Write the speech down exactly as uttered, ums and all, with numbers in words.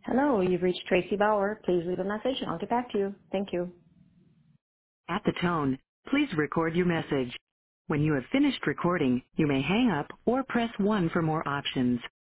Hello, you've reached Tracy Bauer. Please leave a message and I'll get back to you. Thank you. At the tone, please record your message. When you have finished recording, you may hang up or press one for more options.